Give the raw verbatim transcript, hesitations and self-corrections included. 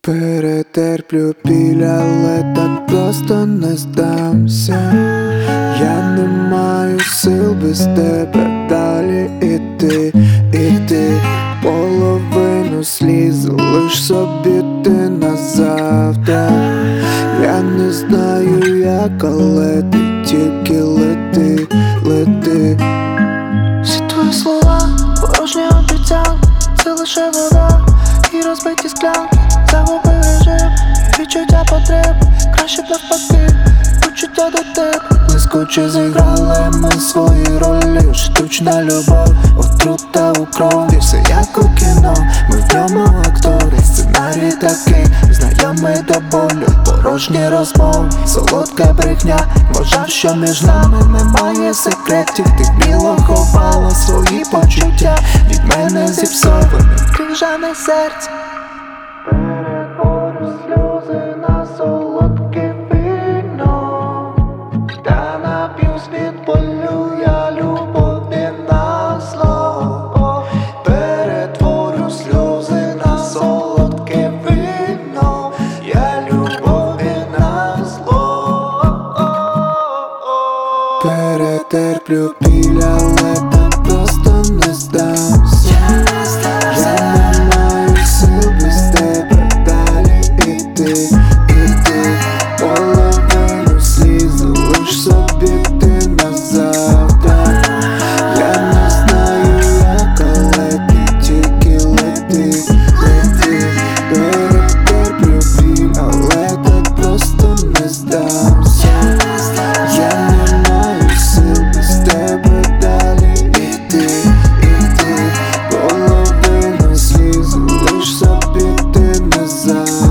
Перетерплю біль, але так просто не здамся. Я не маю сил без тебе далі іти, іти. Половину сліз лиш собі ти назавтра. Я не знаю як, але ти тільки лети, лети. Всі твої слова, порожні обіцянки, це лише вода і розбиті склянки. Загубив режим, відчуття потреб, краще б навпаки, почуття до тебе. Блискуче зіграли ми свої ролі. Штучна любов, отрута у крові. Все як у кіно, ми в ньому актори. Сценарій такий, знайомий до болю. Порожні розмови, солодка брехня. Вважав, що між нами немає секретів. Ти вміло ховала свої почуття. Від мене зіпсоване Крижане серце. Перетворю сльози на солодке вино. Та нап'юсь від болю я любові на зло. Перетворю сльози на солодке вино. Я любові на зло. Перетерплю біль, але так просто не здамся. Я не маю сил без тебе далі іти, іти. Половину сліз лиш собі ти назавтра. Я не знаю як, але ти тільки лети, лети. Перетерплю біль, але так просто не здамся. Я не маю сил без тебе далі іти, іти. Половину сліз лиш собі ти назавтра.